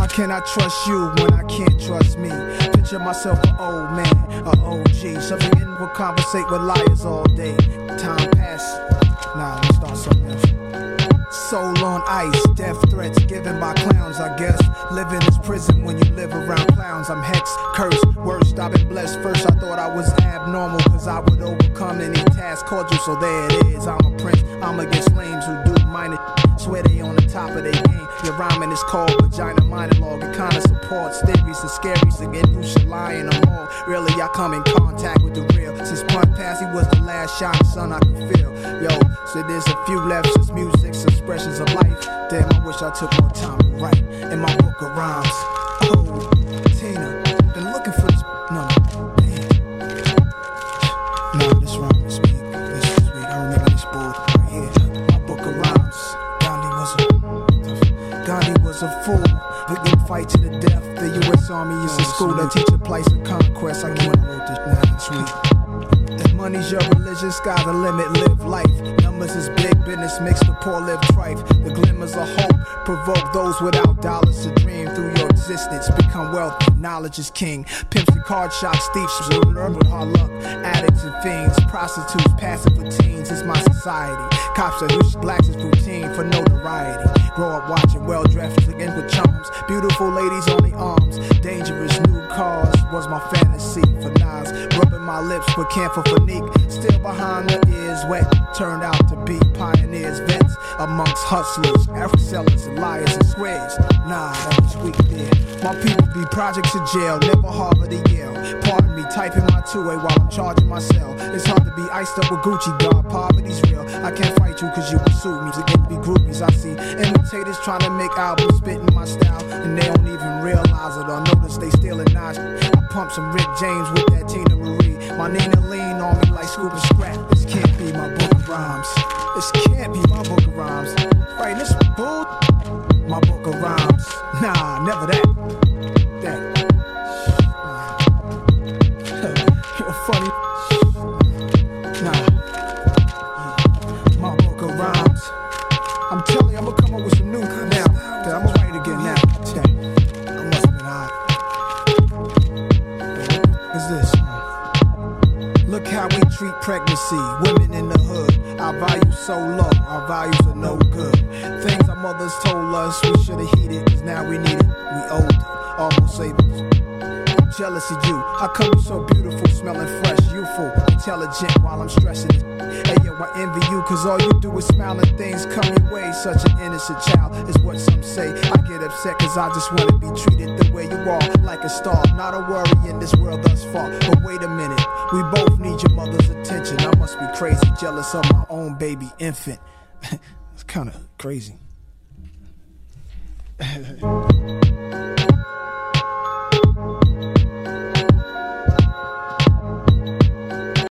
How can I trust you when I can't trust me? Picture myself an old man, an OG. Something in will conversate with liars all day. Time pass. Nah, let's start something else. Soul on ice, death threats given by clowns, I guess. Living is prison when you live around clowns. I'm hexed, cursed, worst, I've been blessed. First I thought I was abnormal, cause I would overcome any task cordial. So there it is, I'm a prince, I'm against lames who do minor. Swear they on the top of their game. Your rhyming is called vagina monologue. It kinda supports theories and scaries again. Who should lie in them all? Really, I come in contact with the real. Since Punt Pass, he was the last shining sun I could feel. Yo, so there's a few left since music's expressions of life. Damn, I wish I took more time to write in my book of rhymes. Oh, Tina, been looking for this. No, damn. No, this rhyme is weak. This is weak. I remember this board right here. My book of rhymes. Gandhi was a fool. They didn't fight to the death. The U.S. Army is a school that teach a place of conquest. I can't wrote this now. Sweet. If money's your religion, sky's the limit. Live life. Numbers is big business. Makes the poor live trife. The glimmers of hope provoke those without dollars to dream through your existence. Become wealthy. Knowledge is king. Pimps and card shots, thieves learn with hard luck. Addicts and fiends, prostitutes, passive for teens. It's my society. Cops that use blacks is routine for notoriety. Grow up watching well-dressed again with charms. Beautiful ladies on their arms. Dangerous new cars was my fantasy for Nas. Rubbing my lips with camphor for Neek. Still behind the ears wet. Turned out to be pioneers, vets amongst hustlers, Eric sellers, and liars and squares. Nah, that was weak there. My people be projects in jail, never Harvard or Yale. Pardon me, typing my 2A while I'm charging my cell. It's hard to be iced up with Gucci, dog. Poverty's real. I can't fight you cause you pursue me. To get be groupies, I see imitators trying to make albums, spitting my style, and they don't even realize it or notice they stealing Nas. I pump some Rick James with that Tina Marie. My Nina lean on me like scoop and scrap. This can't be my book of rhymes. This can't be my book of rhymes. Right, this bull. My book of rhymes. Nah, never that. You're funny. Nah. My book of rhymes. I'm telling you, I'm gonna come up with some new now. I'm gonna write it again now. I must have been hot. What's this? Look how we treat pregnancy, women in the hood. Our values so low, our values are no good. Things our mothers told us we should've heeded, cause now we need it, we older, almost able. I'm jealous of you, how come you so beautiful, smelling fresh, youthful, intelligent while I'm stressing it. Hey yo, I envy you, cause all you do is smile and things come your way. Such an innocent child is what some say. I get upset cause I just wanna be treated the way you are, like a star. Not a worry in this world thus far, but wait a minute, we both need your mother's attention. I must be crazy, jealous of my own baby infant. It's kinda crazy.